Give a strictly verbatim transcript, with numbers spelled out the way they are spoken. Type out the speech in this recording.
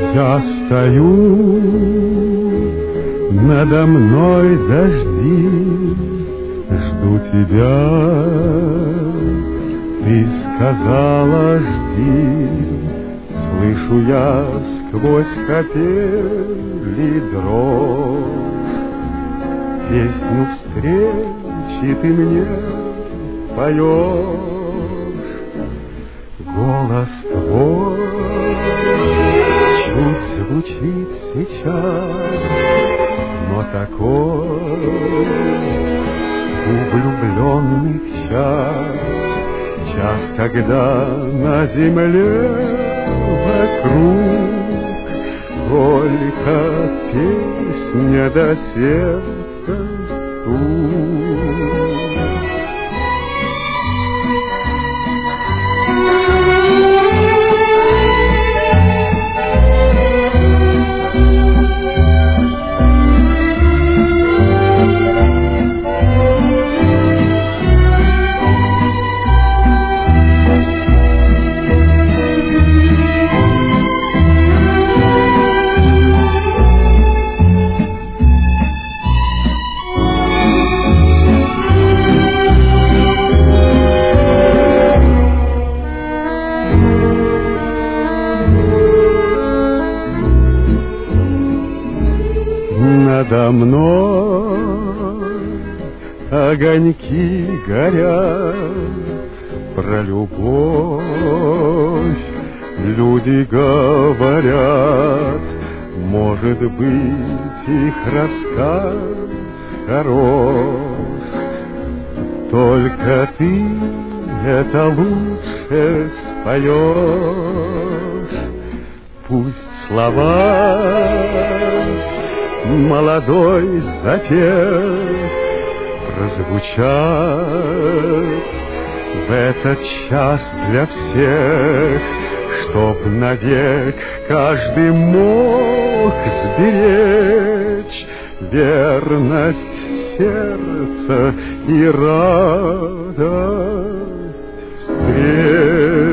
Я стою, надо мной дожди, жду тебя, ты сказала жди, слышу я сквозь капели дрожь, песню встречи ты мне поешь, голос твой чуть звучит сейчас, но такой у влюбленных час, час, когда на земле вокруг только песня до сердца стук. Надо мной огоньки горят, про любовь люди говорят, может быть, их рассказ хорош, только ты это лучше споешь. Пусть слова молодой запев прозвучат в этот час для всех, чтоб навек каждый мог сберечь верность сердца и радость встреч.